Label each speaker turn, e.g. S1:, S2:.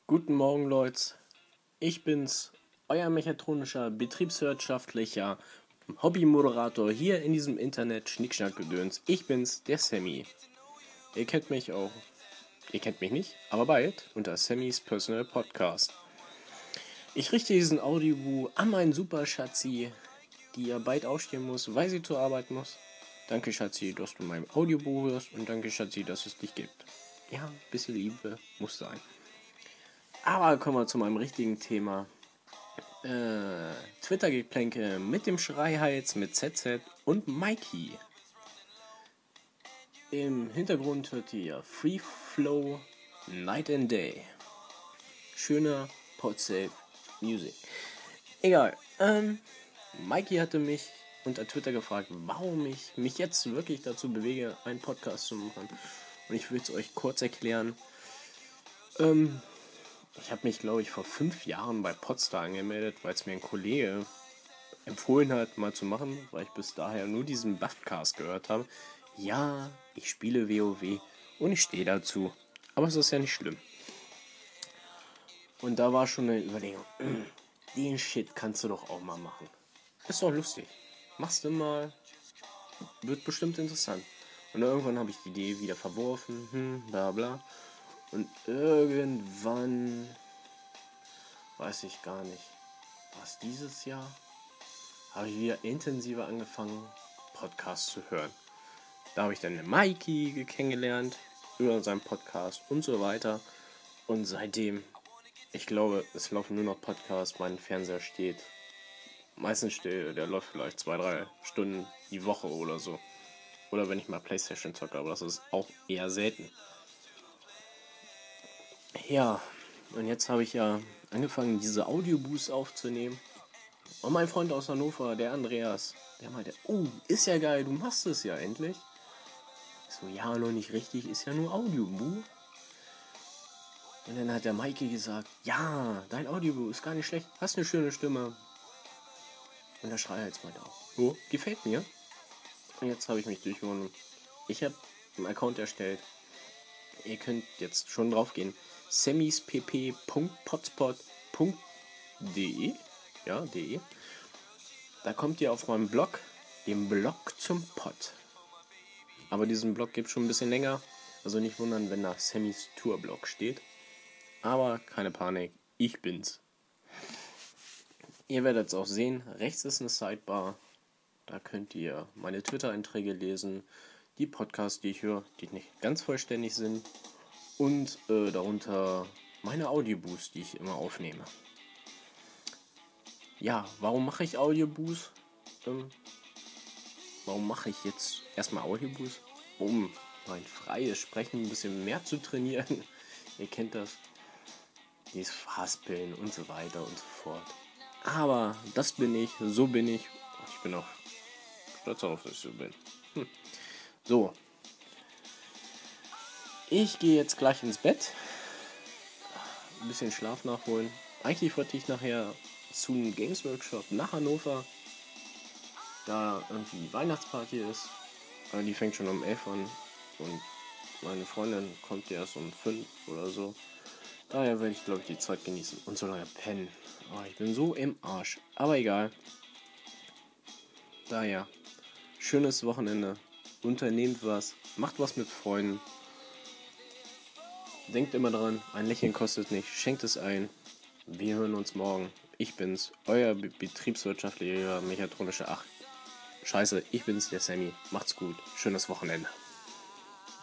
S1: Guten Morgen, Leute. Ich bin's, euer mechatronischer, betriebswirtschaftlicher Hobbymoderator hier in diesem Internet Schnickschnack-Gedöns. Ich bin's, der Sammy. Ihr kennt mich nicht, aber bald unter Sammys Personal Podcast. Ich richte diesen Audioboo an meinen Super Schatzi, die ja bald aufstehen muss, weil sie zur Arbeit muss. Danke, Schatzi, dass du mein Audioboo hörst und danke, Schatzi, dass es dich gibt. Ja, ein bisschen Liebe muss sein. Aber kommen wir zu meinem richtigen Thema. Twitter-Geplänke mit dem Schreihals, mit ZZ und Mikey. Im Hintergrund hört ihr Free Flow Night and Day. Schöner Podsafe Music. Egal. Mikey hatte mich unter Twitter gefragt, warum ich mich jetzt wirklich dazu bewege, einen Podcast zu machen. Und ich will es euch kurz erklären. Ich habe mich, glaube ich, vor 5 Jahren bei Podstar angemeldet, weil es mir ein Kollege empfohlen hat, mal zu machen, weil ich bis daher nur diesen Buffcast gehört habe. Ja, ich spiele WoW und ich stehe dazu. Aber es ist ja nicht schlimm. Und da war schon eine Überlegung, den Shit kannst du doch auch mal machen. Ist doch lustig. Machst du mal, wird bestimmt interessant. Und irgendwann habe ich die Idee wieder verworfen, bla bla. Und irgendwann, weiß ich gar nicht, war es dieses Jahr, habe ich wieder intensiver angefangen, Podcasts zu hören. Da habe ich dann den Mikey kennengelernt, über seinen Podcast und so weiter. Und seitdem, ich glaube, es laufen nur noch Podcasts, mein Fernseher steht. Meistens steht, der läuft vielleicht 2-3 Stunden die Woche oder so. Oder wenn ich mal Playstation zocke, aber das ist auch eher selten. Ja, und jetzt habe ich ja angefangen, diese Audioboos aufzunehmen. Und mein Freund aus Hannover, der Andreas, der meinte, oh, ist ja geil, du machst es ja endlich. Ich so, ja, noch nicht richtig, ist ja nur Audioboo. Und dann hat der Mikey gesagt, ja, dein Audioboo ist gar nicht schlecht, hast eine schöne Stimme. Und der Schreihals meinte auch, oh, gefällt mir. Und jetzt habe ich mich durchgewunden. Ich habe einen Account erstellt. Ihr könnt jetzt schon drauf gehen. sammispp.potspot.de. Ja, de. Da kommt ihr auf meinen Blog, den Blog zum Pod. Aber diesen Blog gibt es schon ein bisschen länger. Also nicht wundern, wenn da Sammys Tourblog steht. Aber keine Panik, ich bin's. Ihr werdet es auch sehen, rechts ist eine Sidebar. Da könnt ihr meine Twitter-Einträge lesen, die Podcasts, die ich höre, die nicht ganz vollständig sind. Und darunter meine Audioboos, die ich immer aufnehme. Ja, warum mache ich Audioboos? Warum mache ich jetzt erstmal Audioboos? Um mein freies Sprechen ein bisschen mehr zu trainieren. Ihr kennt das. Dieses Verhaspeln und so weiter und so fort. Aber das bin ich, so bin ich. Ich bin auch stolz darauf, dass ich so bin. So. Ich gehe jetzt gleich ins Bett. Ein bisschen Schlaf nachholen. Eigentlich wollte ich nachher zum Games Workshop nach Hannover. Da irgendwie Weihnachtsparty ist. Die fängt schon um 11 an. Und meine Freundin kommt erst um 5 oder so. Daher werde ich, glaube ich, die Zeit genießen und so lange pennen. Oh, ich bin so im Arsch. Aber egal. Daher, schönes Wochenende. Unternehmt was. Macht was mit Freunden. Denkt immer dran, ein Lächeln kostet nicht. Schenkt es ein. Wir hören uns morgen. Ich bin's, euer betriebswirtschaftlicher mechatronischer Scheiße, ich bin's, der Sammy. Macht's gut. Schönes Wochenende.